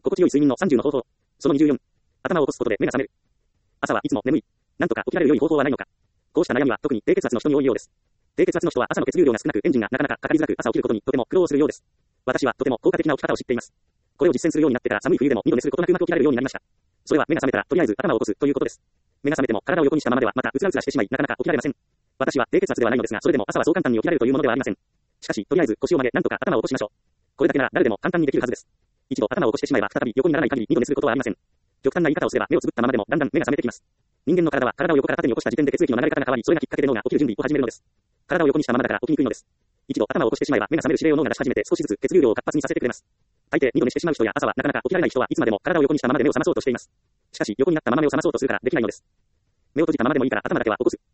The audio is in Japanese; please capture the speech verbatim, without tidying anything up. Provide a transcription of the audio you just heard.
心地よい睡眠のさんじゅうの方法。そのにじゅうよん。頭を起こすことで目が覚める。朝はいつも眠い。なんとか起きられる良い方法はないのか。こうした悩みは特に低血圧の人に多いようです。低血圧の人は朝の血流量が少なくエンジンがなかなかかかりづらく朝起きることにとても苦労するようです。私はとても効果的な起き方を知っています。これを実践するようになってから寒い冬でも二度寝することなくうまく起きられるようになりました。それは目が覚めたらとりあえず頭を起こすということです。目が覚めても体を横にしたままではまたうつらうつらしてしまいなかなか起きられません。私は低血圧ではないのですがそれでも朝はそう簡単に起きられるというものではありません。しかしとりあえず腰を曲げなんとか頭を起こしましょう。これだけなら誰でも簡単にできるはずです。一度頭を起こしてしまえば再び横にならない限り二度寝することはありません。極端な言い方をすれば目をつぶったままでもだんだん目が覚めてきます。人間の体は体を横から縦に起こした時点で血液の流れ方が変わりそれがきっかけで脳が起きる準備を始めるのです。体を横にしたままだから起きにくいのです。一度頭を起こしてしまえば目が覚める指令を脳が出し始めて少しずつ血流量を活発にさせてくれます。大抵二度寝してしまう人や朝はなかなか起きられない人はいつまでも体を横にしたままで目を覚まそうとしています。しかし横になったまま目を覚まそうとするからできないのです。目を閉じたままでもいいから頭だけは起こす。